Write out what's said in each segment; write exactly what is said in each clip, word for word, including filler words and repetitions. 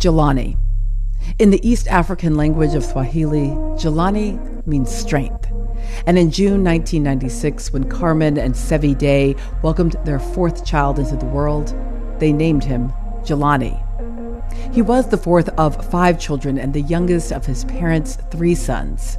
Jelani. In the East African language of Swahili, Jelani means strength. And in June nineteen ninety-six, when Carmen and Sevi Day welcomed their fourth child into the world, they named him Jelani. He was the fourth of five children and the youngest of his parents' three sons.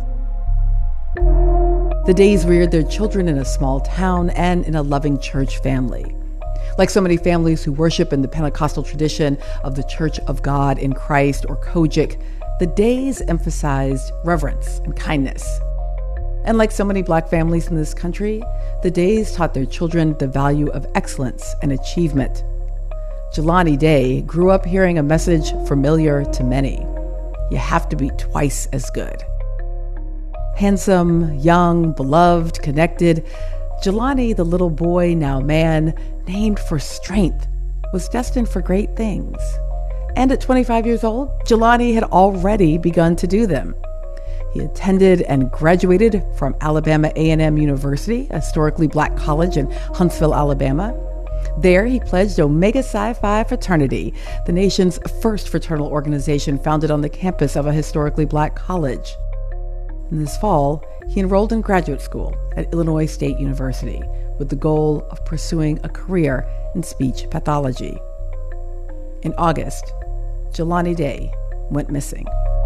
The Days reared their children in a small town and in a loving church family. Like so many families who worship in the Pentecostal tradition of the Church of God in Christ, or Kojic, the Days emphasized reverence and kindness. And like so many Black families in this country, the Days taught their children the value of excellence and achievement. Jelani Day grew up hearing a message familiar to many: you have to be twice as good. Handsome, young, beloved, connected, Jelani, the little boy, now man, named for strength, was destined for great things. And at twenty-five years old, Jelani had already begun to do them. He attended and graduated from Alabama A and M University, a historically Black college in Huntsville, Alabama. There, he pledged Omega Psi Phi Fraternity, the nation's first fraternal organization founded on the campus of a historically Black college. And this fall, he enrolled in graduate school at Illinois State University with the goal of pursuing a career in speech pathology. In August, Jelani Day went missing.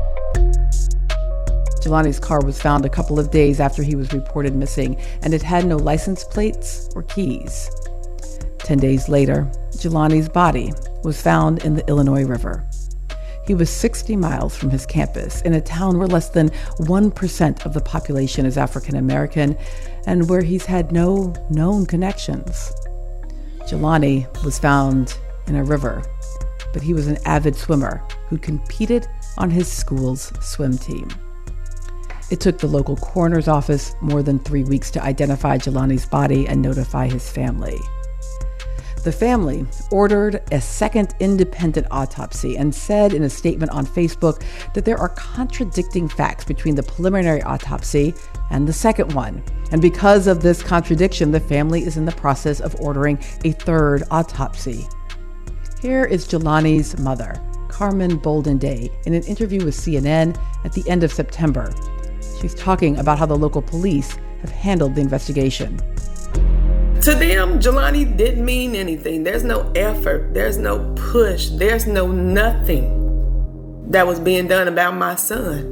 Jelani's car was found a couple of days after he was reported missing, and it had no license plates or keys. Ten days later, Jelani's body was found in the Illinois River. He was sixty miles from his campus in a town where less than one percent of the population is African American and where he's had no known connections. Jelani was found in a river, but he was an avid swimmer who competed on his school's swim team. It took the local coroner's office more than three weeks to identify Jelani's body and notify his family. The family ordered a second independent autopsy and said in a statement on Facebook that there are contradicting facts between the preliminary autopsy and the second one. And because of this contradiction, the family is in the process of ordering a third autopsy. Here is Jelani's mother, Carmen Bolden Day, in an interview with C N N at the end of September. She's talking about how the local police have handled the investigation. To them, Jelani didn't mean anything. There's no effort. There's no push. There's no nothing that was being done about my son.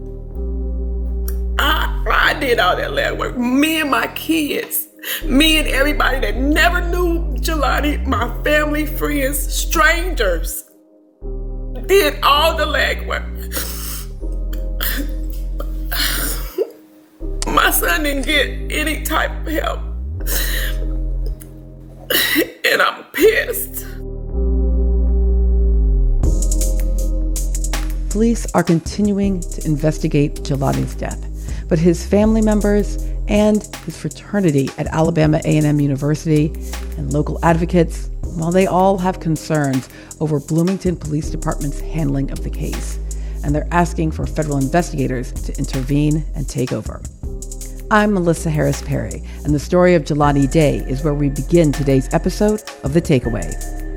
I, I did all that lab work. Me and my kids. Me and everybody that never knew Jelani, my family, friends, strangers, did all the legwork. My son didn't get any type of help. And I'm pissed. Police are continuing to investigate Jelani's death, but his family members and his fraternity at Alabama A and M University and local advocates, well, they all have concerns over Bloomington Police Department's handling of the case, and they're asking for federal investigators to intervene and take over. I'm Melissa Harris Perry, and the story of Jelani Day is where we begin today's episode of The Takeaway.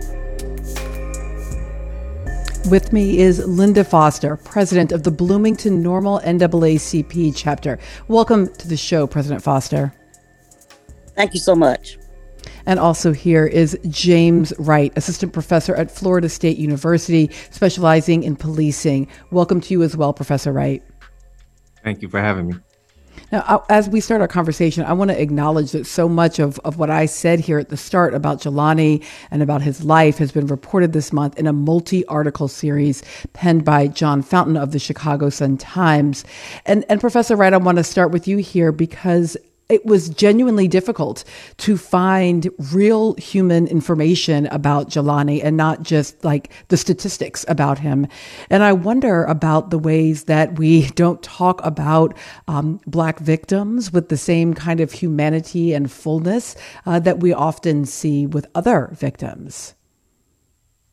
With me is Linda Foster, president of the Bloomington Normal N double A C P chapter. Welcome to the show, President Foster. Thank you so much. And also here is James Wright, assistant professor at Florida State University, specializing in policing. Welcome to you as well, Professor Wright. Thank you for having me. Now, as we start our conversation, I want to acknowledge that so much of, of what I said here at the start about Jelani and about his life has been reported this month in a multi-article series penned by John Fountain of the Chicago Sun-Times. And, and Professor Wright, I want to start with you here because it was genuinely difficult to find real human information about Jelani and not just like the statistics about him. And I wonder about the ways that we don't talk about um, Black victims with the same kind of humanity and fullness uh, that we often see with other victims.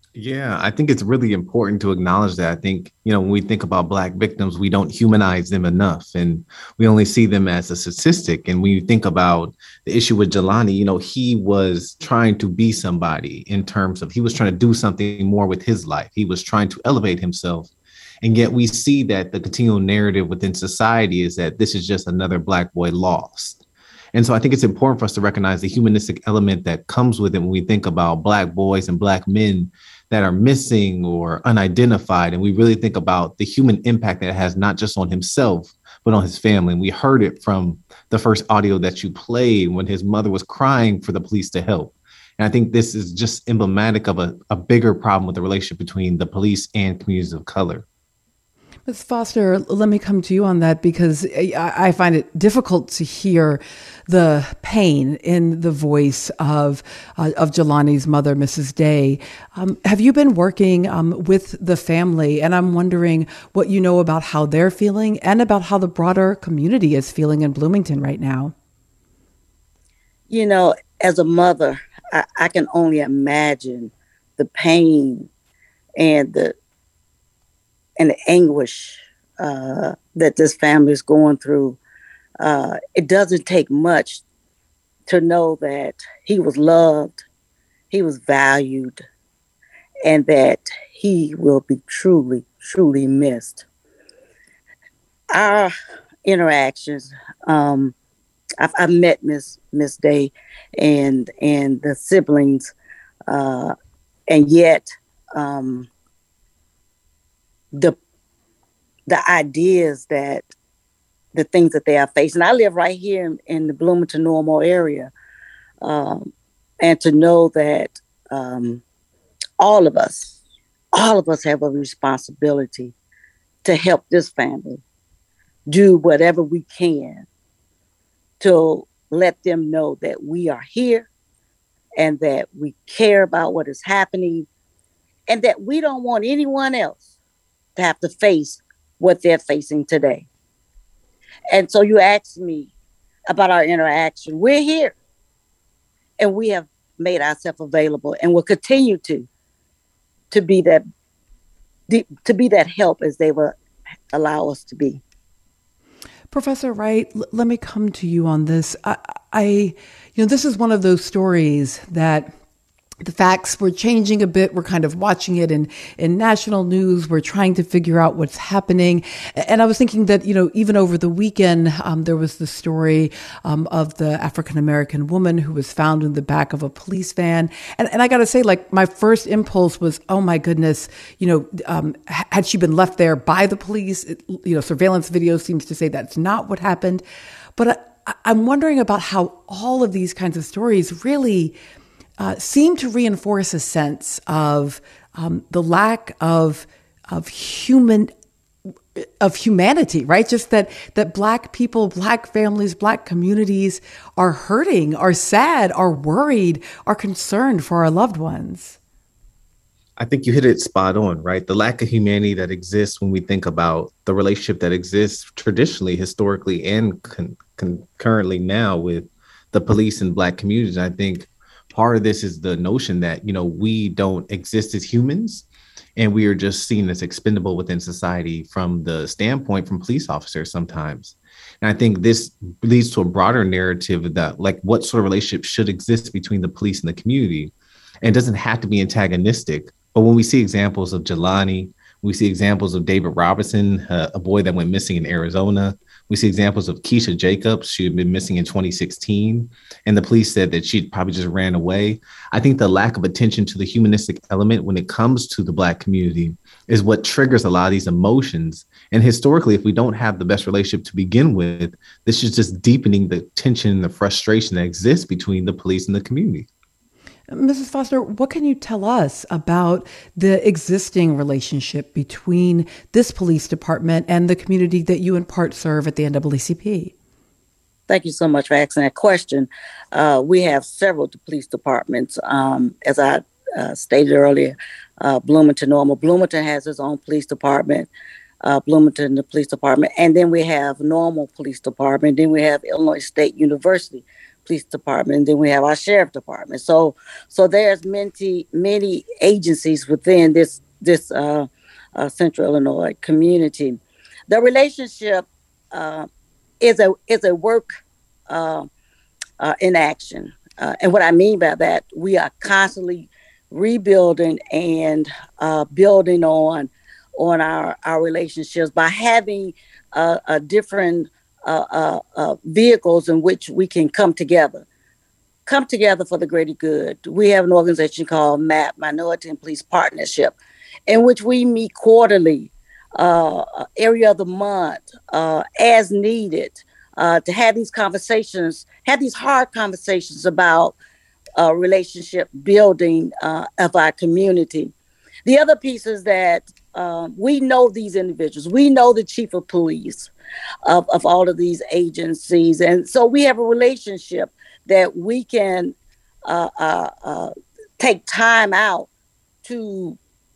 Yeah, I think it's really important to acknowledge that. I think, you know, when we think about Black victims, we don't humanize them enough and we only see them as a statistic. And when you think about the issue with Jelani, you know, he was trying to be somebody in terms of he was trying to do something more with his life. He was trying to elevate himself. And yet we see that the continual narrative within society is that this is just another Black boy lost. And so I think it's important for us to recognize the humanistic element that comes with it when we think about Black boys and Black men that are missing or unidentified. And we really think about the human impact that it has, not just on himself, but on his family. And we heard it from the first audio that you played when his mother was crying for the police to help. And I think this is just emblematic of a, a bigger problem with the relationship between the police and communities of color. Miz Foster, let me come to you on that because I find it difficult to hear the pain in the voice of uh, of Jelani's mother, Missus Day. Um, have you been working um, with the family? And I'm wondering what you know about how they're feeling and about how the broader community is feeling in Bloomington right now. You know, as a mother, I, I can only imagine the pain and the and the anguish uh, that this family is going through. Uh, it doesn't take much to know that he was loved, he was valued, and that he will be truly, truly missed. Our interactions, um, I've, I've met Miss Miss Day and and the siblings, uh, and yet. Um, the the ideas that the things that they are facing. I live right here in, in the Bloomington Normal area. Um, and to know that um, all of us, all of us have a responsibility to help this family do whatever we can to let them know that we are here and that we care about what is happening and that we don't want anyone else to have to face what they're facing today. And so you asked me about our interaction. We're here and we have made ourselves available and will continue to to be that to be that help as they will allow us to be. Professor Wright, l- let me come to you on this. I, I, you know, this is one of those stories that the facts were changing a bit. We're kind of watching it in, in national news. We're trying to figure out what's happening. And I was thinking that, you know, even over the weekend, um, there was the story um, of the African-American woman who was found in the back of a police van. And, and I got to say, like, my first impulse was, oh, my goodness, you know, um, had she been left there by the police? It, you know, surveillance video seems to say that's not what happened. But I, I'm wondering about how all of these kinds of stories really Uh, seem to reinforce a sense of um, the lack of of human of humanity, right? Just that that Black people, Black families, Black communities are hurting, are sad, are worried, are concerned for our loved ones. I think you hit it spot on, right? The lack of humanity that exists when we think about the relationship that exists traditionally, historically, and con- con- currently now with the police and Black communities. I think part of this is the notion that, you know, we don't exist as humans and we are just seen as expendable within society from the standpoint from police officers sometimes. And I think this leads to a broader narrative that, like, what sort of relationship should exist between the police and the community. And it doesn't have to be antagonistic. But when we see examples of Jelani, we see examples of David Robinson, uh, a boy that went missing in Arizona. We see examples of Keisha Jacobs. She had been missing in twenty sixteen, and the police said that she probably just ran away. I think the lack of attention to the humanistic element when it comes to the Black community is what triggers a lot of these emotions. And historically, if we don't have the best relationship to begin with, this is just deepening the tension and the frustration that exists between the police and the community. Missus Foster, what can you tell us about the existing relationship between this police department and the community that you in part serve at the N double E C P? Thank you so much for asking that question. Uh, we have several police departments. Um, as I uh, stated earlier, uh, Bloomington Normal. Bloomington has its own police department. Uh, Bloomington, the police department. And then we have Normal Police Department. Then we have Illinois State University Police Department, and then we have our Sheriff Department. So, so there's many, many agencies within this this uh, uh, Central Illinois community. The relationship uh, is a is a work uh, uh, in action, uh, and what I mean by that, we are constantly rebuilding and uh, building on on our our relationships by having uh, a different Uh, uh, uh, vehicles in which we can come together, come together for the greater good. We have an organization called MAP, Minority and Police Partnership, in which we meet quarterly, uh, area of the month, uh, as needed, uh, to have these conversations, have these hard conversations about uh, relationship building uh, of our community. The other piece is that um, we know these individuals. We know the chief of police of, of all of these agencies. And so we have a relationship that we can uh, uh, uh, take time out to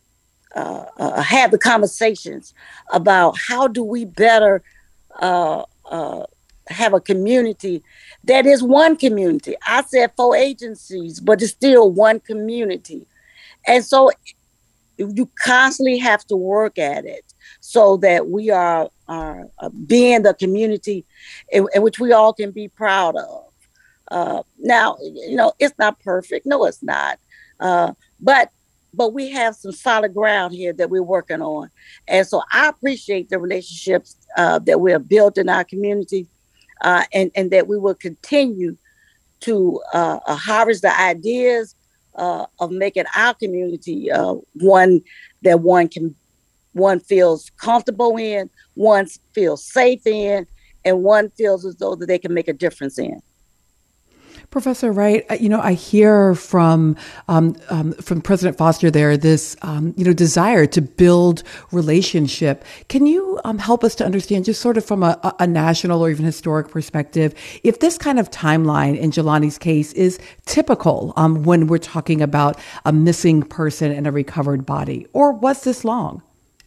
uh, uh, have the conversations about how do we better uh, uh, have a community that is one community. I said four agencies, but it's still one community. And so you constantly have to work at it so that we are, are uh, being the community in, in which we all can be proud of. Uh, now, you know, it's not perfect. No, it's not. Uh, but but we have some solid ground here that we're working on. And so I appreciate the relationships uh, that we have built in our community, uh, and, and that we will continue to uh, uh, harvest the ideas Uh, of making our community uh, one that one can, one feels comfortable in, one feels safe in, and one feels as though that they can make a difference in. Professor Wright, you know, I hear from um, um, from President Foster there this, um, you know, desire to build relationship. Can you um, help us to understand, just sort of from a, a national or even historic perspective, if this kind of timeline in Jelani's case is typical um, when we're talking about a missing person and a recovered body, or was this long?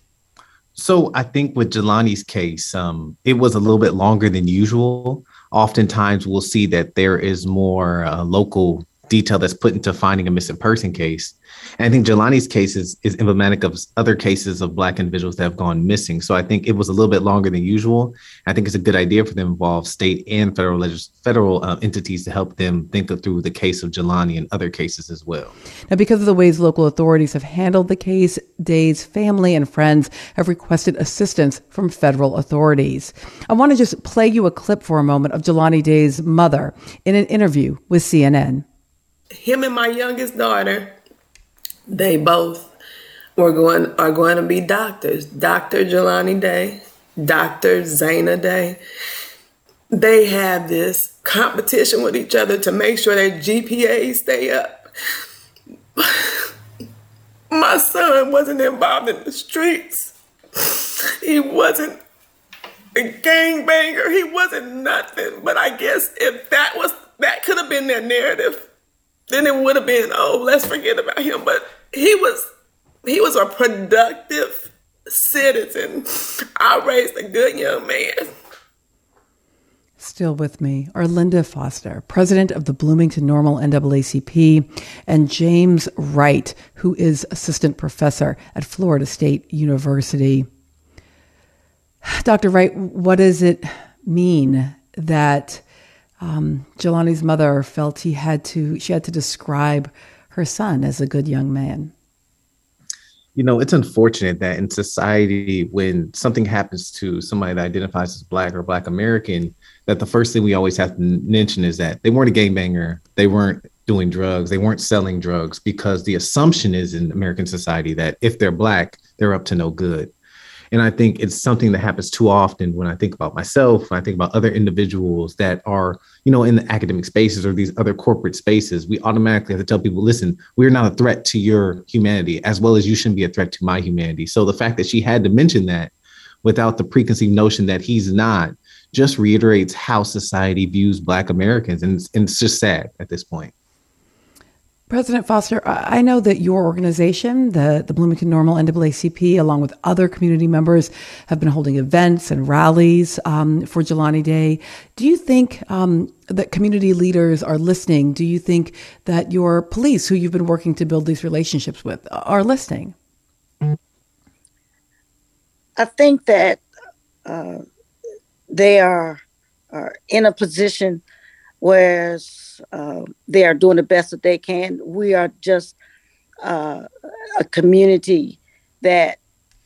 So I think with Jelani's case, um, it was a little bit longer than usual. Oftentimes we'll see that there is more uh, local detail that's put into finding a missing person case. And I think Jelani's case is, is emblematic of other cases of Black individuals that have gone missing. So I think it was a little bit longer than usual. I think it's a good idea for them to involve state and federal legis- federal uh, entities to help them think through the case of Jelani and other cases as well. Now, because of the ways local authorities have handled the case, Day's family and friends have requested assistance from federal authorities. I want to just play you a clip for a moment of Jelani Day's mother in an interview with C N N. Him and my youngest daughter, they both were going are going to be doctors. Doctor Jelani Day, Doctor Zana Day. They have this competition with each other to make sure their G P As stay up. My son wasn't involved in the streets. He wasn't a gangbanger. He wasn't nothing. But I guess if that was that could have been their narrative, then it would have been, oh, let's forget about him. But he was he was a productive citizen. I raised a good young man. Still with me are Linda Foster, president of the Bloomington Normal N double A C P, and James Wright, who is assistant professor at Florida State University. Doctor Wright, what does it mean that Um, Jelani's mother felt he had to, she had to describe her son as a good young man? You know, it's unfortunate that in society, when something happens to somebody that identifies as Black or Black American, that the first thing we always have to mention is that they weren't a gangbanger. They weren't doing drugs. They weren't selling drugs, because the assumption is in American society that if they're Black, they're up to no good. And I think it's something that happens too often when I think about myself, when I think about other individuals that are, you know, in the academic spaces or these other corporate spaces. We automatically have to tell people, listen, we're not a threat to your humanity, as well as you shouldn't be a threat to my humanity. So the fact that she had to mention that without the preconceived notion that he's not just reiterates how society views Black Americans. And it's, and it's just sad at this point. President Foster, I know that your organization, the, the Bloomington Normal N double A C P, along with other community members, have been holding events and rallies um, for Jelani Day. Do you think um, that community leaders are listening? Do you think that your police, who you've been working to build these relationships with, are listening? I think that uh, they are, are in a position where uh, they are doing the best that they can. We are just uh, a community that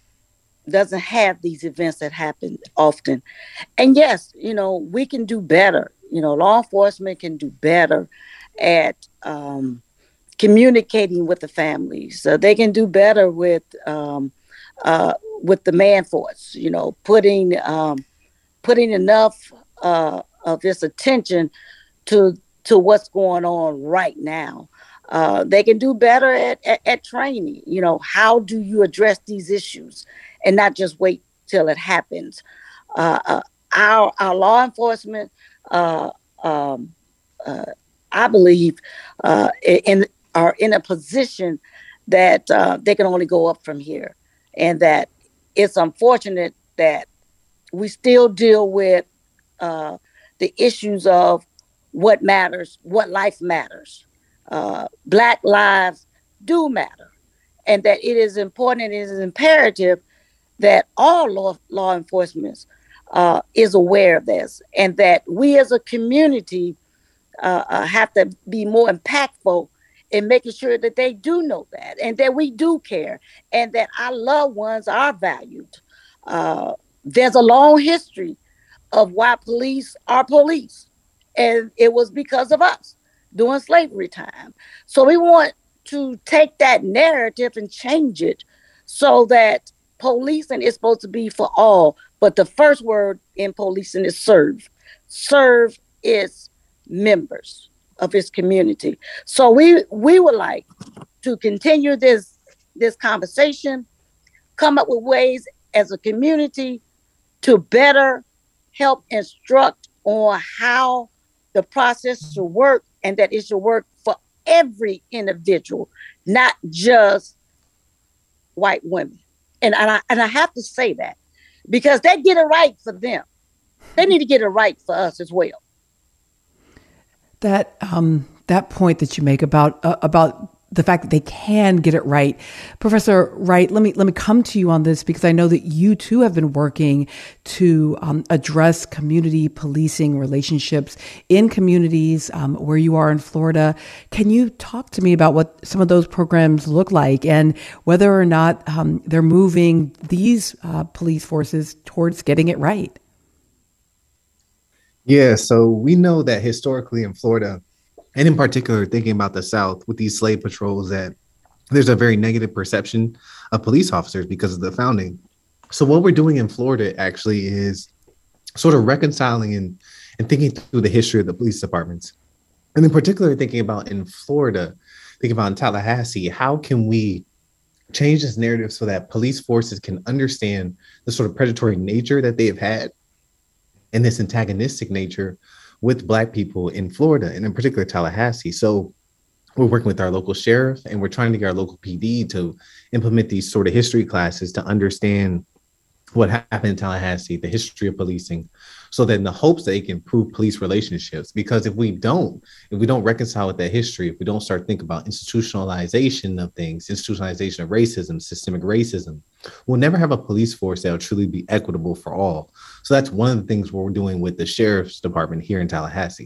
doesn't have these events that happen often. And yes, you know, we can do better. You know, law enforcement can do better at um, communicating with the families. Uh, they can do better with um, uh, with the man force. You know, putting um, putting enough uh, of this attention to to what's going on right now. Uh, they can do better at, at, at training. You know, how do you address these issues and not just wait till it happens? Uh, uh, our our law enforcement, uh, um, uh, I believe, uh, in are in a position that uh, they can only go up from here, and that it's unfortunate that we still deal with uh, the issues of what matters, what life matters. Uh, Black lives do matter, and that it is important, it is imperative that all law, law enforcement uh, is aware of this, and that we as a community uh, uh, have to be more impactful in making sure that they do know that, and that we do care, and that our loved ones are valued. Uh, there's a long history of why police are police. And it was because of us during slavery time. So we want to take that narrative and change it so that policing is supposed to be for all. But the first word in policing is serve. Serve its members of its community. So we we would like to continue this, this conversation, come up with ways as a community to better help instruct on how the process should work, and that it should work for every individual, not just white women. And, and, I, and I have to say that because they get it right for them. They need to get it right for us as well. That um, that point that you make about uh, about the fact that they can get it right, Professor Wright, let me let me come to you on this, because I know that you too have been working to um, address community policing relationships in communities um, where you are in Florida. Can you talk to me about what some of those programs look like, and whether or not um, they're moving these uh, police forces towards getting it right? Yeah, so we know that historically in Florida, and in particular, thinking about the South with these slave patrols, that there's a very negative perception of police officers because of the founding. So what we're doing in Florida actually is sort of reconciling and, and thinking through the history of the police departments. And in particular, thinking about in Florida, thinking about in Tallahassee, how can we change this narrative so that police forces can understand the sort of predatory nature that they have had and this antagonistic nature with Black people in Florida, and in particular Tallahassee. So we're working with our local sheriff, and we're trying to get our local P D to implement these sort of history classes to understand what happened in Tallahassee, the history of policing, so that in the hopes that they can improve police relationships. Because if we don't, if we don't reconcile with that history, if we don't start thinking about institutionalization of things, institutionalization of racism, systemic racism, we'll never have a police force that will truly be equitable for all. So that's one of the things we're doing with the sheriff's department here in Tallahassee.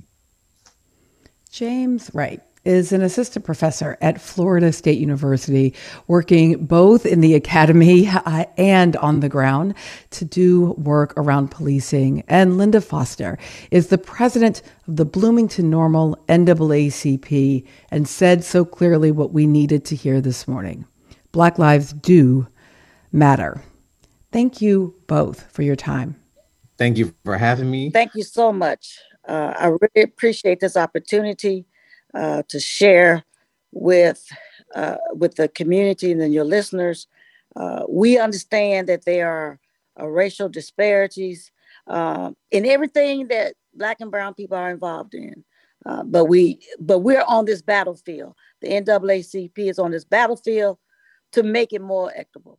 James Wright is an assistant professor at Florida State University, working both in the academy and on the ground to do work around policing. And Linda Foster is the president of the Bloomington Normal N double A C P, and said so clearly what we needed to hear this morning. Black lives do matter. Thank you both for your time. Thank you for having me. Thank you so much. Uh, I really appreciate this opportunity uh, to share with uh, with the community and then your listeners. Uh, we understand that there are uh, racial disparities uh, in everything that Black and brown people are involved in. Uh, but we, but we're on this battlefield. The N double A C P is on this battlefield to make it more equitable.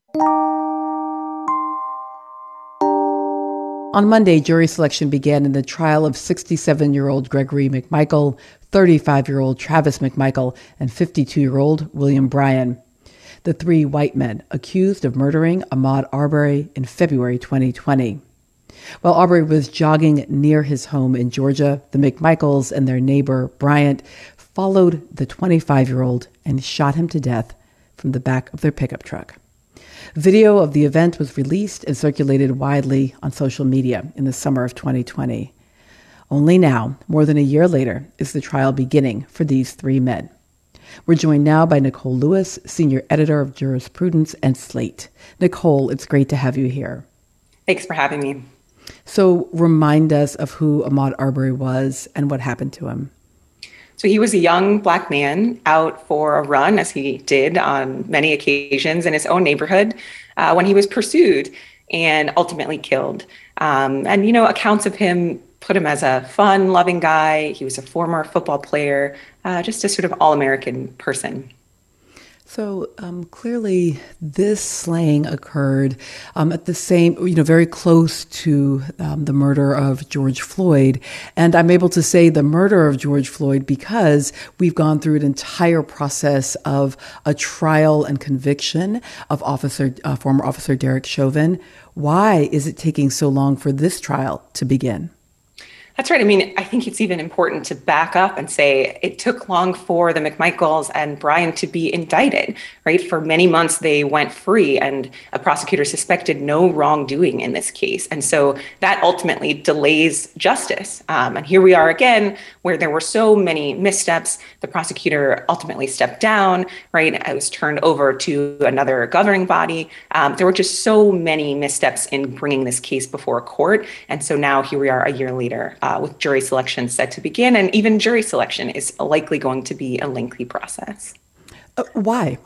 On Monday, jury selection began in the trial of sixty-seven-year-old Gregory McMichael, thirty-five-year-old Travis McMichael, and fifty-two-year-old William Bryan, the three white men accused of murdering Ahmaud Arbery in February twenty twenty. While Arbery was jogging near his home in Georgia, the McMichaels and their neighbor, Bryant, followed the twenty-five-year-old and shot him to death from the back of their pickup truck. Video of the event was released and circulated widely on social media in the summer of twenty twenty. Only now, more than a year later, is the trial beginning for these three men. We're joined now by Nicole Lewis, senior editor of Jurisprudence and Slate. Nicole, it's great to have you here. Thanks for having me. So remind us of who Ahmaud Arbery was and what happened to him. So he was a young Black man out for a run, as he did on many occasions in his own neighborhood, uh, when he was pursued and ultimately killed. Um, and, you know, accounts of him put him as a fun, loving guy. He was a former football player, uh, just a sort of all-American person. So um, clearly this slaying occurred um, at the same, you know, very close to um, the murder of George Floyd. And I'm able to say the murder of George Floyd because we've gone through an entire process of a trial and conviction of officer, uh, former Officer Derek Chauvin. Why is it taking so long for this trial to begin? That's right. I mean, I think it's even important to back up and say it took long for the McMichaels and Bryan to be indicted, right? For many months, they went free and a prosecutor suspected no wrongdoing in this case. And so that ultimately delays justice. Um, and here we are again, where there were so many missteps. The prosecutor ultimately stepped down, right? It was turned over to another governing body. Um, there were just so many missteps in bringing this case before a court. And so now here we are a year later. Uh, with jury selection set to begin, and even jury selection is likely going to be a lengthy process. Uh, why?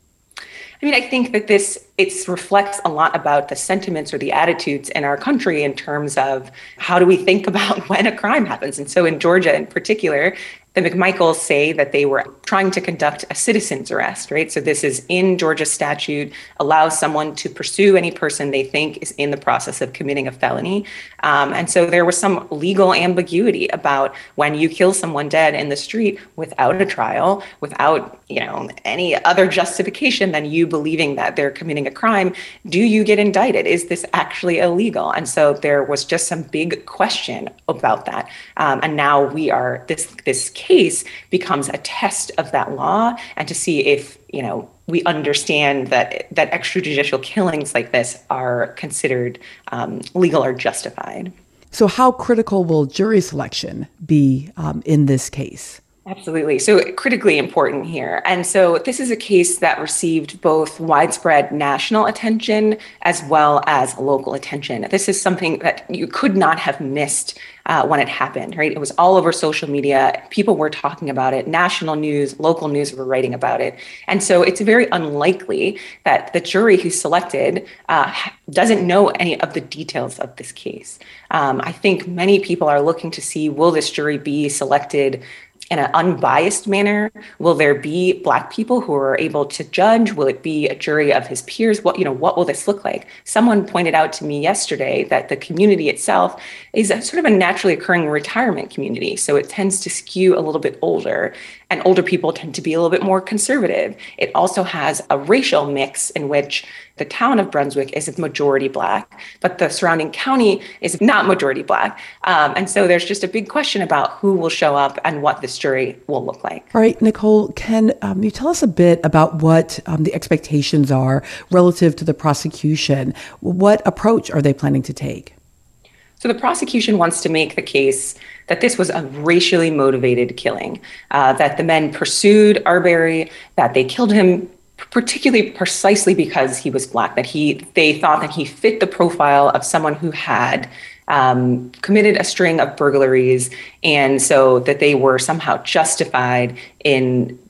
I mean, I think that this, it reflects a lot about the sentiments or the attitudes in our country in terms of how do we think about when a crime happens. And so in Georgia in particular, the McMichaels say that they were trying to conduct a citizen's arrest, right? So this is in Georgia statute, allows someone to pursue any person they think is in the process of committing a felony. Um, and so there was some legal ambiguity about when you kill someone dead in the street without a trial, without, you know, any other justification than you believing that they're committing a crime, do you get indicted? Is this actually illegal? And so there was just some big question about that. Um, and now we are, this this case becomes a test of that law and to see if, you know, we understand that that extrajudicial killings like this are considered um, legal or justified. So how critical will jury selection be um, in this case? Absolutely. So critically important here. And so this is a case that received both widespread national attention as well as local attention. This is something that you could not have missed uh, when it happened, right? It was all over social media. People were talking about it. National news, local news were writing about it. And so it's very unlikely that the jury who selected uh, doesn't know any of the details of this case. Um, I think many people are looking to see, will this jury be selected in an unbiased manner? Will there be Black people who are able to judge? Will it be a jury of his peers? What, you know, what will this look like? Someone pointed out to me yesterday that the community itself is a sort of a naturally occurring retirement community. So it tends to skew a little bit older, and older people tend to be a little bit more conservative. It also has a racial mix in which the town of Brunswick is majority Black, but the surrounding county is not majority Black. Um, and so there's just a big question about who will show up and what this jury will look like. All right, Nicole, can um, you tell us a bit about what um, the expectations are relative to the prosecution? What approach are they planning to take? So the prosecution wants to make the case that this was a racially motivated killing, uh, that the men pursued Arbery, that they killed him particularly precisely because he was Black, that he they thought that he fit the profile of someone who had um, committed a string of burglaries, and so that they were somehow justified in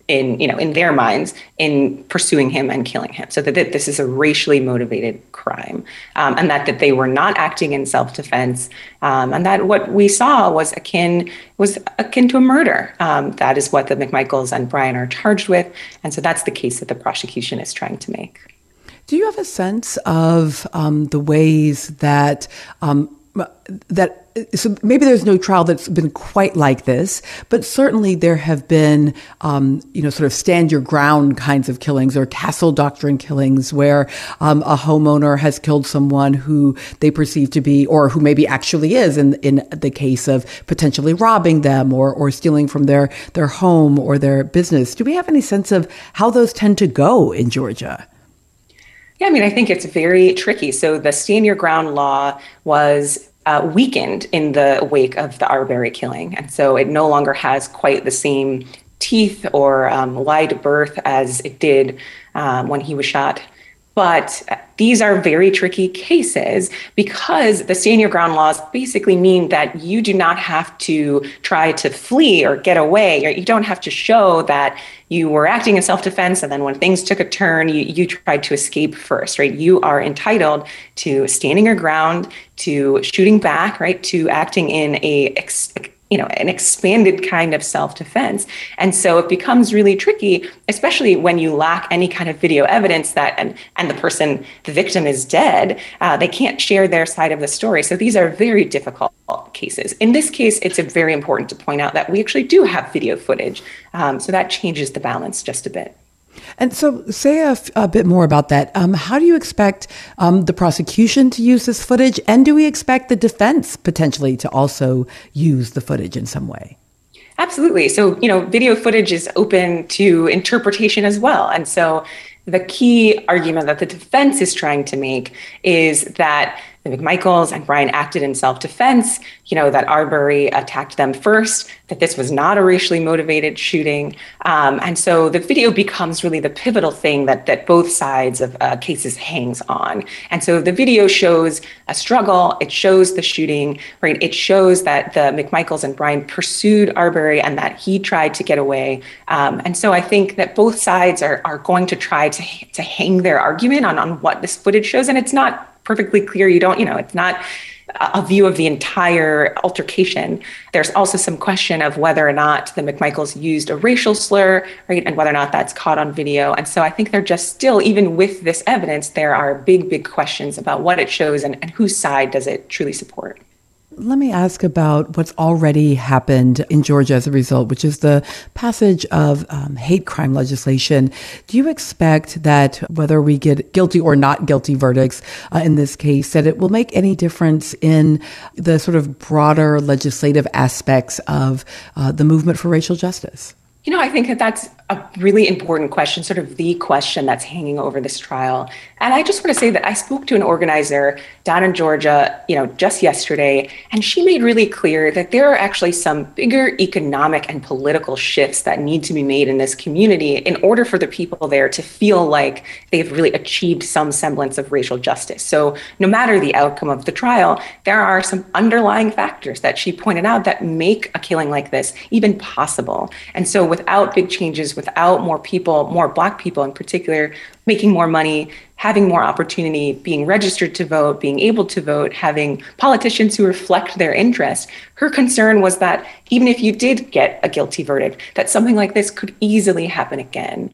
in, you know, in their minds, in pursuing him and killing him. So that, that this is a racially motivated crime, um, and that, that they were not acting in self-defense, um, and that what we saw was akin was akin to a murder. Um, that is what the McMichaels and Bryan are charged with, and so that's the case that the prosecution is trying to make. Do you have a sense of um, the ways that um, that so maybe there's no trial that's been quite like this, but certainly there have been, um, you know, sort of stand your ground kinds of killings or castle doctrine killings where um, a homeowner has killed someone who they perceive to be, or who maybe actually is in, in the case of potentially robbing them or, or stealing from their, their home or their business. Do we have any sense of how those tend to go in Georgia? Yeah, I mean, I think it's very tricky. So the stand your ground law was Uh, weakened in the wake of the Arbery killing. And so it no longer has quite the same teeth or um, wide berth as it did um, when he was shot. But these are very tricky cases because the stand your ground laws basically mean that you do not have to try to flee or get away. You don't have to show that you were acting in self-defense and then when things took a turn, you, you tried to escape first, right? You are entitled to standing your ground, to shooting back, right? To acting in a ex- you know, an expanded kind of self-defense. And so it becomes really tricky, especially when you lack any kind of video evidence that, and, and the person, the victim is dead, uh, they can't share their side of the story. So these are very difficult cases. In this case, it's very important to point out that we actually do have video footage. Um, so that changes the balance just a bit. And so say a, a bit more about that. Um, how do you expect um, the prosecution to use this footage? And do we expect the defense potentially to also use the footage in some way? Absolutely. So, you know, video footage is open to interpretation as well. And so the key argument that the defense is trying to make is that the McMichaels and Bryan acted in self-defense, you know, that Arbery attacked them first, that this was not a racially motivated shooting. Um, and so the video becomes really the pivotal thing that that both sides of uh, cases hangs on. And so the video shows a struggle, it shows the shooting, right? It shows that the McMichaels and Bryan pursued Arbery and that he tried to get away. Um, and so I think that both sides are, are going to try to, to hang their argument on, on what this footage shows. And it's not perfectly clear. You don't, you know, it's not a view of the entire altercation. There's also some question of whether or not the McMichaels used a racial slur, right, and whether or not that's caught on video. And so I think they're just still, even with this evidence, there are big, big questions about what it shows and, and whose side does it truly support. Let me ask about what's already happened in Georgia as a result, which is the passage of um, hate crime legislation. Do you expect that whether we get guilty or not guilty verdicts uh, in this case, that it will make any difference in the sort of broader legislative aspects of uh, the movement for racial justice? You know, I think that that's a really important question, sort of the question that's hanging over this trial. And I just want to say that I spoke to an organizer down in Georgia, you know, just yesterday, and she made really clear that there are actually some bigger economic and political shifts that need to be made in this community in order for the people there to feel like they've really achieved some semblance of racial justice. So no matter the outcome of the trial, there are some underlying factors that she pointed out that make a killing like this even possible. And so without big changes, without more people, more Black people in particular, making more money, having more opportunity, being registered to vote, being able to vote, having politicians who reflect their interests, her concern was that even if you did get a guilty verdict, that something like this could easily happen again.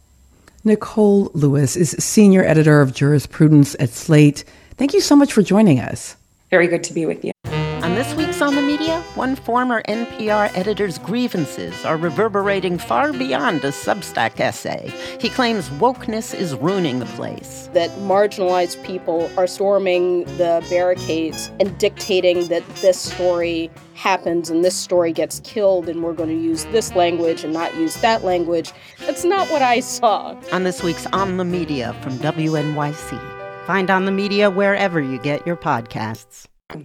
Nicole Lewis is senior editor of jurisprudence at Slate. Thank you so much for joining us. Very good to be with you. On this week's On the Media, one former N P R editor's grievances are reverberating far beyond a Substack essay. He claims wokeness is ruining the place. That marginalized people are storming the barricades and dictating that this story happens and this story gets killed and we're going to use this language and not use that language. That's not what I saw. On this week's On the Media from W N Y C. Find On the Media wherever you get your podcasts.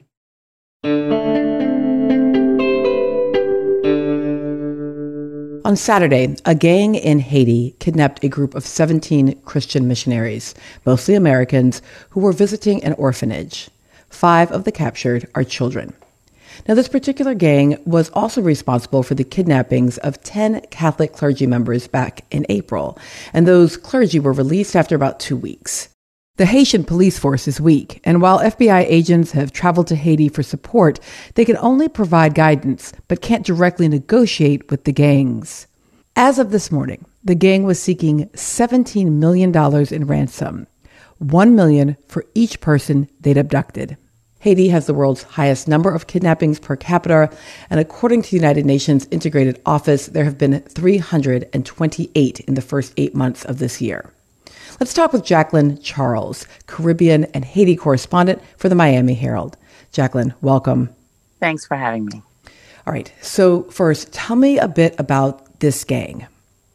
On Saturday, a gang in Haiti kidnapped a group of seventeen Christian missionaries, mostly Americans, who were visiting an orphanage. Five of the captured are children. Now, this particular gang was also responsible for the kidnappings of ten Catholic clergy members back in April, and those clergy were released after about two weeks. The Haitian police force is weak, and while F B I agents have traveled to Haiti for support, they can only provide guidance, but can't directly negotiate with the gangs. As of this morning, the gang was seeking seventeen million dollars in ransom, one million dollars for each person they'd abducted. Haiti has the world's highest number of kidnappings per capita, and according to the United Nations Integrated Office, there have been three hundred twenty-eight in the first eight months of this year. Let's talk with Jacqueline Charles, Caribbean and Haiti correspondent for the Miami Herald. Jacqueline, welcome. Thanks for having me. All right. So first, tell me a bit about this gang.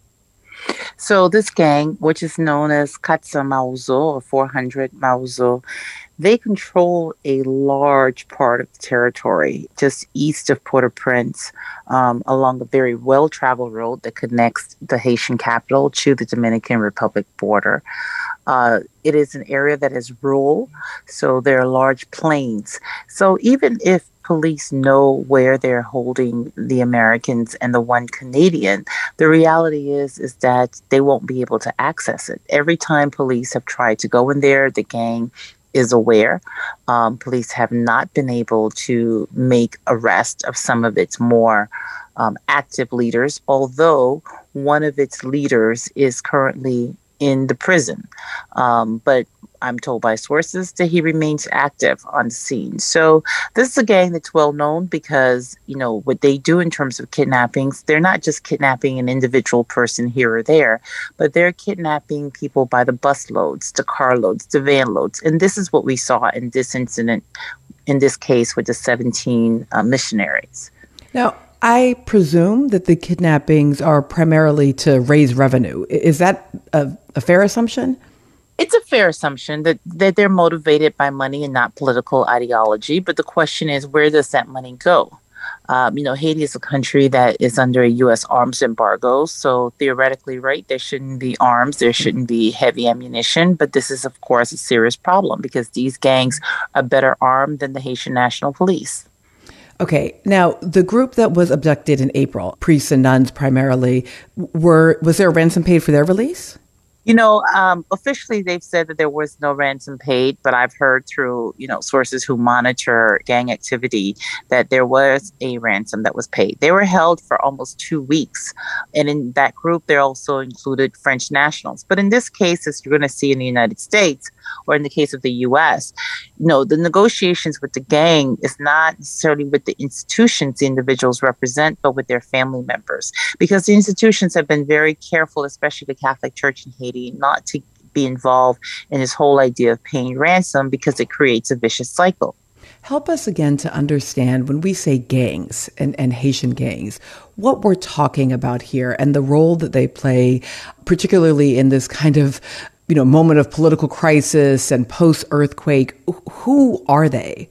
So this gang, which is known as Katsa Mauzo or four hundred Mauzo, they control a large part of the territory just east of Port-au-Prince, um, along a very well-traveled road that connects the Haitian capital to the Dominican Republic border. Uh, it is an area that is rural, so there are large plains. So even if police know where they're holding the Americans and the one Canadian, the reality is is that they won't be able to access it. Every time police have tried to go in there, the gang is aware. Um, police have not been able to make arrest of some of its more um, active leaders, although one of its leaders is currently in the prison. Um, but I'm told by sources that he remains active on the scene. So this is a gang that's well known because, you know, what they do in terms of kidnappings, they're not just kidnapping an individual person here or there, but they're kidnapping people by the bus loads, the car loads, the van loads. And this is what we saw in this incident, in this case with the seventeen uh, missionaries. Now, I presume that the kidnappings are primarily to raise revenue. Is that a, a fair assumption? It's a fair assumption that, that they're motivated by money and not political ideology. But the question is, where does that money go? Um, you know, Haiti is a country that is under a U S arms embargo. So theoretically, right, there shouldn't be arms. There shouldn't be heavy ammunition. But this is, of course, a serious problem because these gangs are better armed than the Haitian National Police. Okay. Now, the group that was abducted in April, priests and nuns primarily, were was there a ransom paid for their release? You know, um, officially they've said that there was no ransom paid, but I've heard through, you know, sources who monitor gang activity that there was a ransom that was paid. They were held for almost two weeks. And in that group, they also included French nationals. But in this case, as you're going to see in the United States, or in the case of the U S, you know, the negotiations with the gang is not necessarily with the institutions the individuals represent, but with their family members. Because the institutions have been very careful, especially the Catholic Church in Haiti, not to be involved in this whole idea of paying ransom because it creates a vicious cycle. Help us again to understand when we say gangs and, and Haitian gangs, what we're talking about here and the role that they play, particularly in this kind of, you know, moment of political crisis and post-earthquake. Who are they?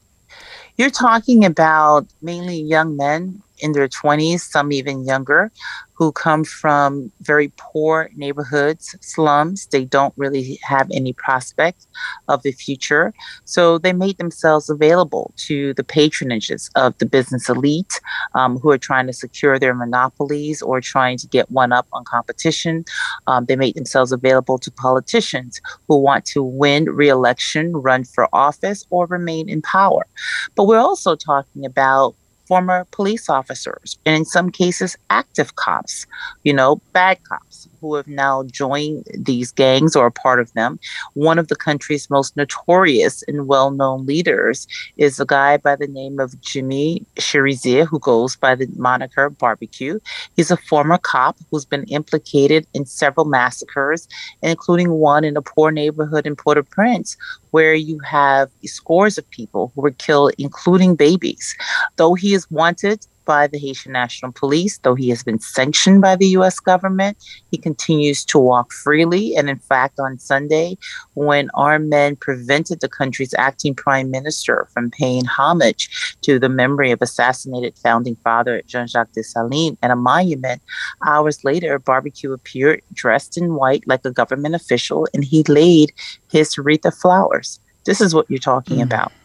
You're talking about mainly young men in their twenties, some even younger, who come from very poor neighborhoods, slums. They don't really have any prospect of the future. So they made themselves available to the patronages of the business elite um, who are trying to secure their monopolies or trying to get one up on competition. Um, they made themselves available to politicians who want to win re-election, run for office, or remain in power. But we're also talking about former police officers, and in some cases, active cops, you know, bad cops who have now joined these gangs or are part of them. One of the country's most notorious and well-known leaders is a guy by the name of Jimmy Cherizier, who goes by the moniker Barbecue. He's a former cop who's been implicated in several massacres, including one in a poor neighborhood in Port-au-Prince, where you have scores of people who were killed, including babies. Though he is wanted by the Haitian National Police, though he has been sanctioned by the U S government, he continues to walk freely. And in fact, on Sunday, when armed men prevented the country's acting prime minister from paying homage to the memory of assassinated founding father Jean-Jacques Dessalines at a monument, hours later, Barbecue appeared dressed in white like a government official, and he laid his wreath of flowers. This is what you're talking mm. about.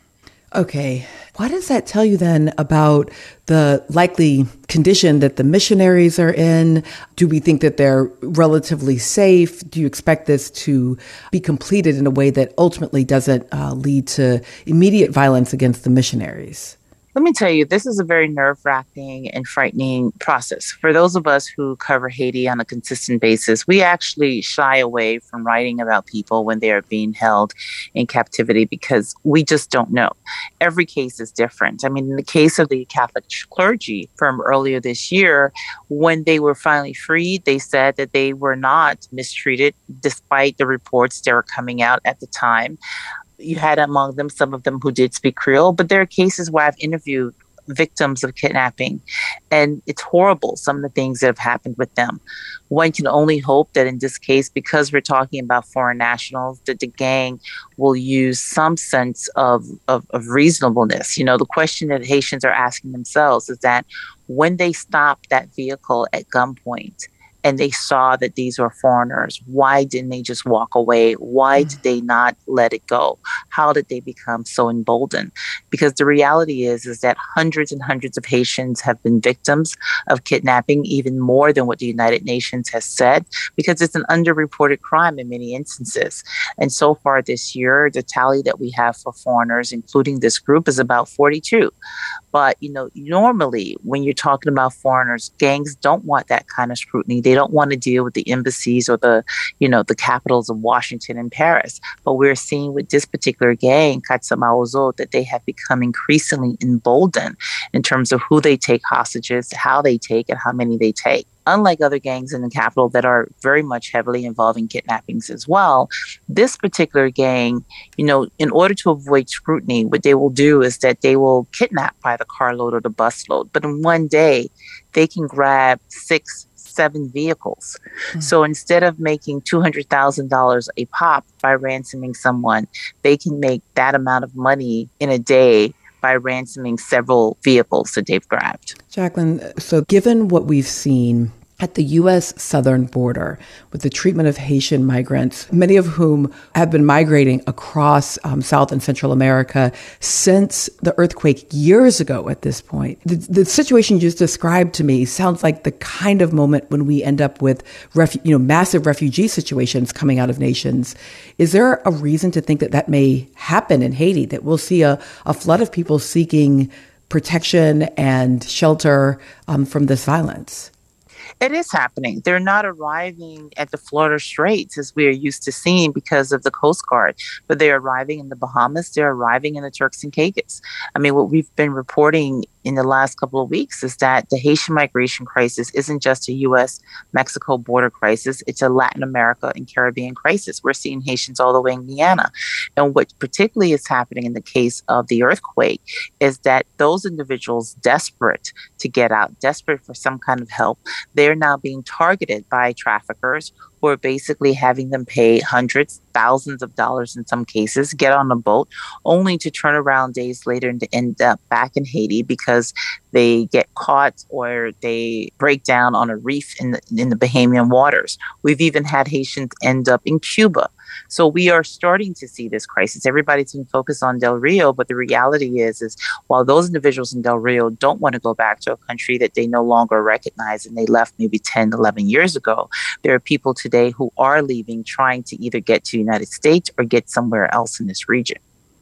Okay. What does that tell you then about the likely condition that the missionaries are in? Do we think that they're relatively safe? Do you expect this to be completed in a way that ultimately doesn't uh, lead to immediate violence against the missionaries? Let me tell you, this is a very nerve-wracking and frightening process. For those of us who cover Haiti on a consistent basis, we actually shy away from writing about people when they are being held in captivity because we just don't know. Every case is different. I mean, in the case of the Catholic clergy from earlier this year, when they were finally freed, they said that they were not mistreated despite the reports that were coming out at the time. You had among them some of them who did speak Creole, but there are cases where I've interviewed victims of kidnapping, and it's horrible, some of the things that have happened with them. One can only hope that in this case, because we're talking about foreign nationals, that the gang will use some sense of, of, of reasonableness. You know, the question that Haitians are asking themselves is that when they stop that vehicle at gunpoint, and they saw that these were foreigners, why didn't they just walk away? Why did they not let it go? How did they become so emboldened? Because the reality is, is that hundreds and hundreds of Haitians have been victims of kidnapping, even more than what the United Nations has said, because it's an underreported crime in many instances. And so far this year, the tally that we have for foreigners, including this group, is about forty-two. But, you know, normally when you're talking about foreigners, gangs don't want that kind of scrutiny. They don't want to deal with the embassies or the, you know, the capitals of Washington and Paris. But we're seeing with this particular gang, Katsamaozo, that they have become increasingly emboldened in terms of who they take hostages, how they take, and how many they take. Unlike other gangs in the capital that are very much heavily involved in kidnappings as well, this particular gang, you know, in order to avoid scrutiny, what they will do is that they will kidnap by the carload or the busload. But in one day, they can grab six, seven vehicles. Mm. So instead of making two hundred thousand dollars a pop by ransoming someone, they can make that amount of money in a day by ransoming several vehicles that they've grabbed. Jacqueline, so given what we've seen at the U S southern border with the treatment of Haitian migrants, many of whom have been migrating across um, South and Central America since the earthquake years ago at this point. The, the situation you just described to me sounds like the kind of moment when we end up with refu- you know, massive refugee situations coming out of nations. Is there a reason to think that that may happen in Haiti, that we'll see a, a flood of people seeking protection and shelter um, from this violence? It is happening. They're not arriving at the Florida Straits as we are used to seeing because of the Coast Guard, but they're arriving in the Bahamas. They're arriving in the Turks and Caicos. I mean, what we've been reporting in the last couple of weeks is that the Haitian migration crisis isn't just a U S Mexico border crisis. It's a Latin America and Caribbean crisis. We're seeing Haitians all the way in Guyana. And what particularly is happening in the case of the earthquake is that those individuals desperate to get out, desperate for some kind of help, they're now being targeted by traffickers who are basically having them pay hundreds, thousands of dollars in some cases, get on a boat, only to turn around days later and to end up back in Haiti because they get caught or they break down on a reef in the, in the Bahamian waters. We've even had Haitians end up in Cuba. So we are starting to see this crisis. Everybody's been focused on Del Rio, but the reality is, is while those individuals in Del Rio don't want to go back to a country that they no longer recognize and they left maybe ten, eleven years ago, there are people today who are leaving, trying to either get to the United States or get somewhere else in this region.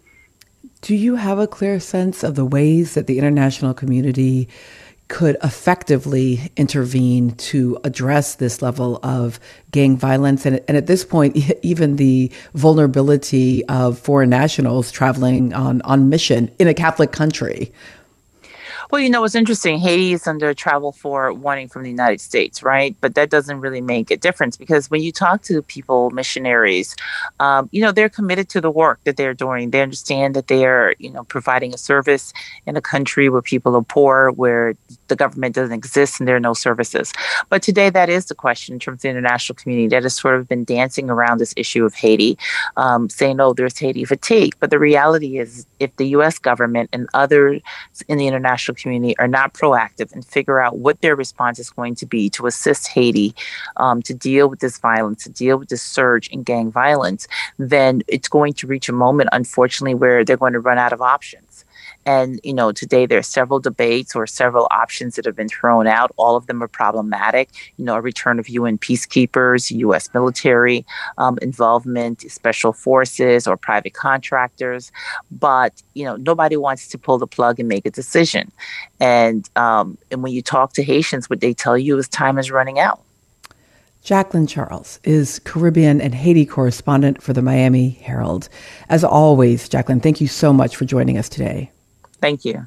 Do you have a clear sense of the ways that the international community could effectively intervene to address this level of gang violence? And, and at this point, even the vulnerability of foreign nationals traveling on, on mission in a Catholic country. Well, you know, it's interesting. Haiti is under travel for warning from the United States, right? But that doesn't really make a difference because when you talk to people, missionaries, um, you know, they're committed to the work that they're doing. They understand that they are, you know, providing a service in a country where people are poor, where the government doesn't exist and there are no services. But today, that is the question in terms of the international community that has sort of been dancing around this issue of Haiti, um, saying, oh, there's Haiti fatigue. But the reality is, if the U S government and others in the international community are not proactive and figure out what their response is going to be to assist Haiti um, to deal with this violence, to deal with this surge in gang violence, then it's going to reach a moment, unfortunately, where they're going to run out of options. And, you know, today there are several debates or several options that have been thrown out. All of them are problematic. You know, a return of U N peacekeepers, U S military um, involvement, special forces or private contractors. But, you know, nobody wants to pull the plug and make a decision. And, um, and when you talk to Haitians, what they tell you is time is running out. Jacqueline Charles is Caribbean and Haiti correspondent for the Miami Herald. As always, Jacqueline, thank you so much for joining us today. Thank you.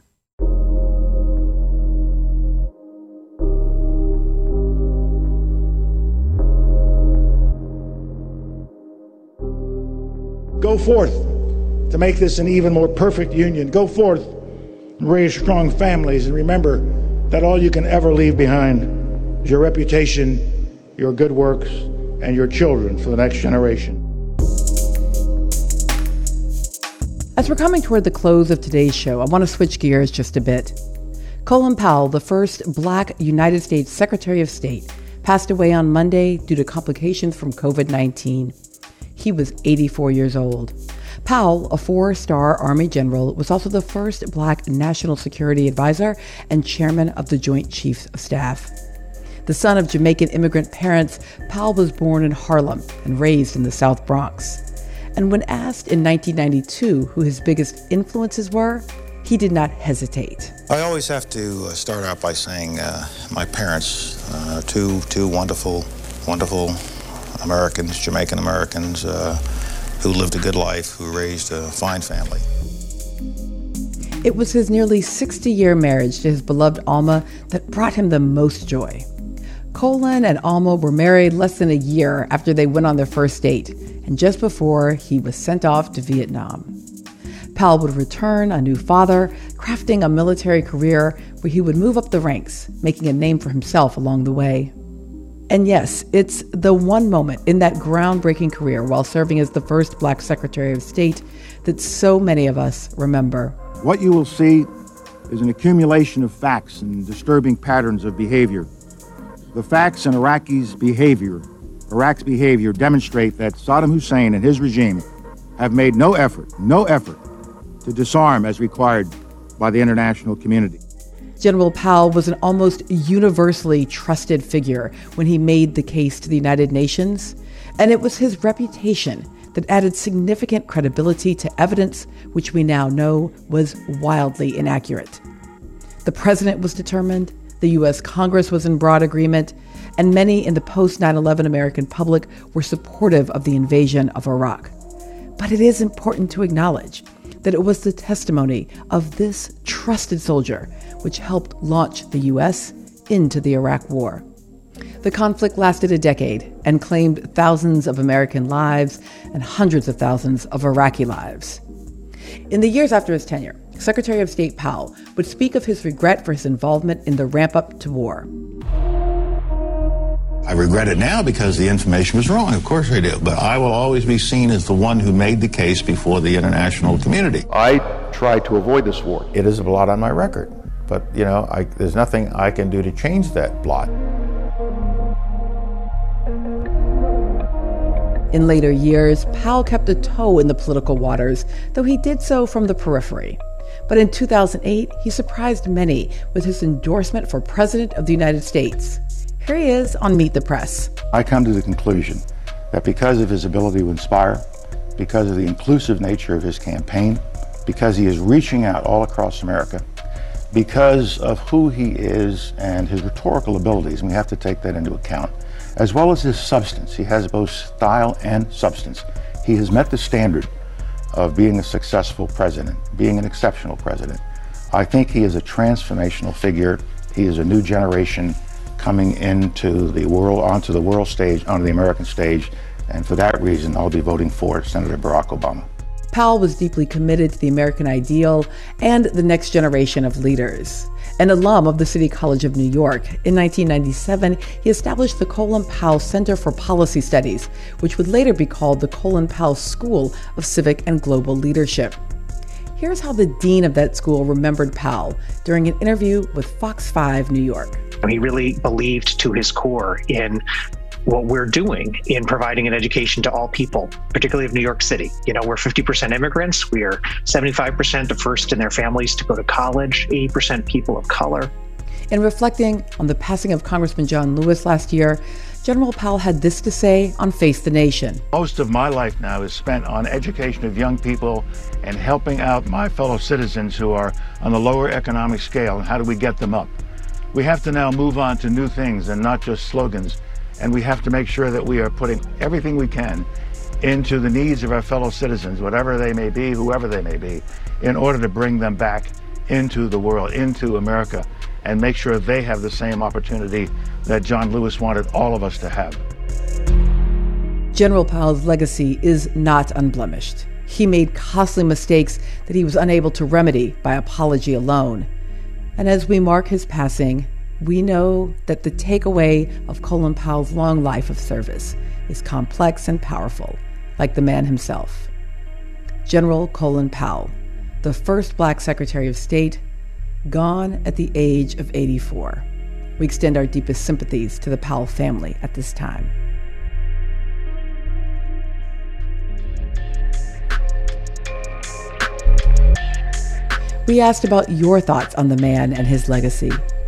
Go forth to make this an even more perfect union. Go forth and raise strong families, and remember that all you can ever leave behind is your reputation, your good works, and your children for the next generation. As we're coming toward the close of today's show, I want to switch gears just a bit. Colin Powell, the first Black United States Secretary of State, passed away on Monday due to complications from covid nineteen. He was eighty-four years old. Powell, a four-star Army general, was also the first Black National Security Advisor and chairman of the Joint Chiefs of Staff. The son of Jamaican immigrant parents, Powell was born in Harlem and raised in the South Bronx. And when asked in nineteen ninety-two who his biggest influences were, he did not hesitate. I always have to start out by saying uh, my parents, uh, two two wonderful, wonderful Americans, Jamaican Americans, uh, who lived a good life, who raised a fine family. It was his nearly sixty-year marriage to his beloved Alma that brought him the most joy. Colin and Alma were married less than a year after they went on their first date, and just before he was sent off to Vietnam. Powell would return a new father, crafting a military career where he would move up the ranks, making a name for himself along the way. And yes, it's the one moment in that groundbreaking career while serving as the first Black Secretary of State that so many of us remember. What you will see is an accumulation of facts and disturbing patterns of behavior. The facts in Iraqi's behavior, Iraq's behavior demonstrate that Saddam Hussein and his regime have made no effort, no effort to disarm as required by the international community. General Powell was an almost universally trusted figure when he made the case to the United Nations, and it was his reputation that added significant credibility to evidence which we now know was wildly inaccurate. The president was determined, the U S Congress was in broad agreement, and many in the post nine eleven American public were supportive of the invasion of Iraq. But it is important to acknowledge that it was the testimony of this trusted soldier which helped launch the U S into the Iraq War. The conflict lasted a decade and claimed thousands of American lives and hundreds of thousands of Iraqi lives. In the years after his tenure, Secretary of State Powell would speak of his regret for his involvement in the ramp-up to war. I regret it now because the information was wrong. Of course I do. But I will always be seen as the one who made the case before the international community. I tried to avoid this war. It is a blot on my record. But, you know, I, there's nothing I can do to change that blot. In later years, Powell kept a toe in the political waters, though he did so from the periphery. But in two thousand eight, he surprised many with his endorsement for President of the United States. Here he is on Meet the Press. I come to the conclusion that because of his ability to inspire, because of the inclusive nature of his campaign, because he is reaching out all across America, because of who he is and his rhetorical abilities, and we have to take that into account, as well as his substance. He has both style and substance. He has met the standard of being a successful president, being an exceptional president. I think he is a transformational figure. He is a new generation coming into the world, onto the world stage, onto the American stage, and for that reason, I'll be voting for Senator Barack Obama. Powell was deeply committed to the American ideal and the next generation of leaders. An alum of the City College of New York, in nineteen ninety-seven, he established the Colin Powell Center for Policy Studies, which would later be called the Colin Powell School of Civic and Global Leadership. Here's how the dean of that school remembered Powell during an interview with Fox five New York. He really believed to his core in what we're doing in providing an education to all people, particularly of New York City. You know, we're fifty percent immigrants. We are seventy-five percent the first in their families to go to college, eighty percent people of color. In reflecting on the passing of Congressman John Lewis last year, General Powell had this to say on Face the Nation. Most of my life now is spent on education of young people and helping out my fellow citizens who are on the lower economic scale, and how do we get them up? We have to now move on to new things and not just slogans. And we have to make sure that we are putting everything we can into the needs of our fellow citizens, whatever they may be, whoever they may be, in order to bring them back into the world, into America, and make sure they have the same opportunity that John Lewis wanted all of us to have. General Powell's legacy is not unblemished. He made costly mistakes that he was unable to remedy by apology alone. And as we mark his passing, we know that the takeaway of Colin Powell's long life of service is complex and powerful, like the man himself. General Colin Powell, the first Black Secretary of State, gone at the age of eighty-four. We extend our deepest sympathies to the Powell family at this time. We asked about your thoughts on the man and his legacy.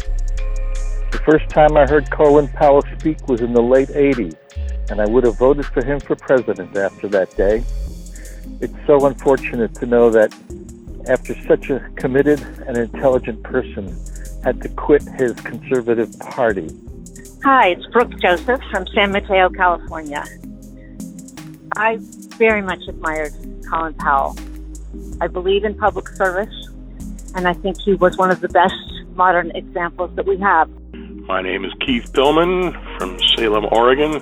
The first time I heard Colin Powell speak was in the late eighties, and I would have voted for him for president after that day. It's so unfortunate to know that after such a committed and intelligent person had to quit his conservative party. Hi, it's Brooke Joseph from San Mateo, California. I very much admired Colin Powell. I believe in public service, and I think he was one of the best modern examples that we have. My name is Keith Pillman from Salem, Oregon,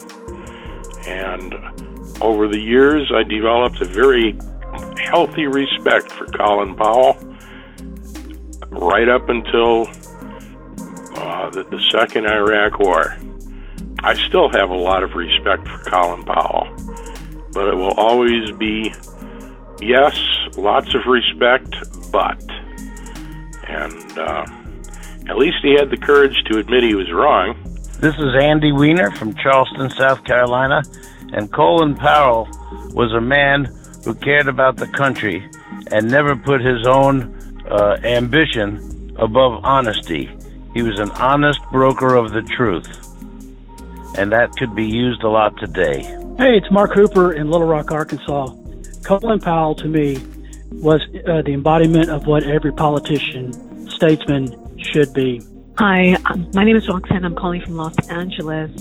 and over the years I developed a very healthy respect for Colin Powell right up until uh, the, the second Iraq War. I still have a lot of respect for Colin Powell, but it will always be, yes, lots of respect, but, and uh, at least he had the courage to admit he was wrong. This is Andy Weiner from Charleston, South Carolina, and Colin Powell was a man who cared about the country and never put his own uh, ambition above honesty. He was an honest broker of the truth, and that could be used a lot today. Hey, it's Mark Hooper in Little Rock, Arkansas. Colin Powell, to me, was uh, the embodiment of what every politician, statesman should be. Hi, um, my name is Roxanne. I'm calling from Los Angeles,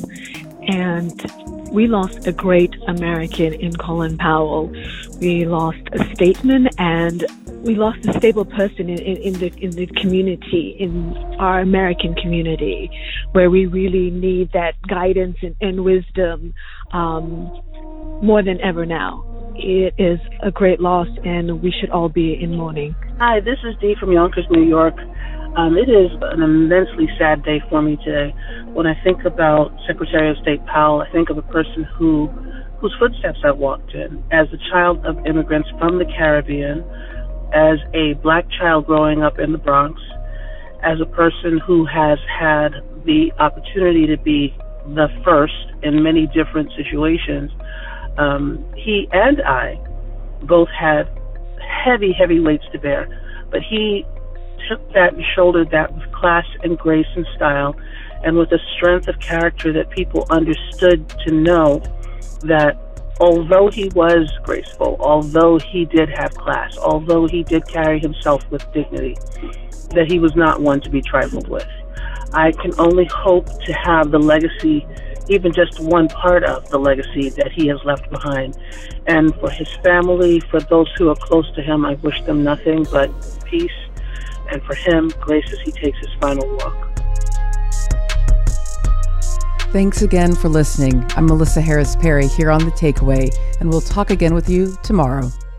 and we lost a great American in Colin Powell. We lost a statesman, and we lost a stable person in, in, in the in the community, in our American community, where we really need that guidance and, and wisdom um, more than ever now. It is a great loss, and we should all be in mourning. Hi, this is Dee from Yonkers, New York. Um, it is an immensely sad day for me today. When I think about Secretary of State Powell, I think of a person who, whose footsteps I walked in. As a child of immigrants from the Caribbean, as a black child growing up in the Bronx, as a person who has had the opportunity to be the first in many different situations, um, he and I both had heavy, heavy weights to bear. But he took that and shouldered that with class and grace and style, and with a strength of character that people understood to know that although he was graceful, although he did have class, although he did carry himself with dignity, that he was not one to be trifled with. I can only hope to have the legacy, even just one part of the legacy that he has left behind. And for his family, for those who are close to him, I wish them nothing but peace. And for him, grace as he takes his final walk. Thanks again for listening. I'm Melissa Harris Perry here on The Takeaway, and we'll talk again with you tomorrow.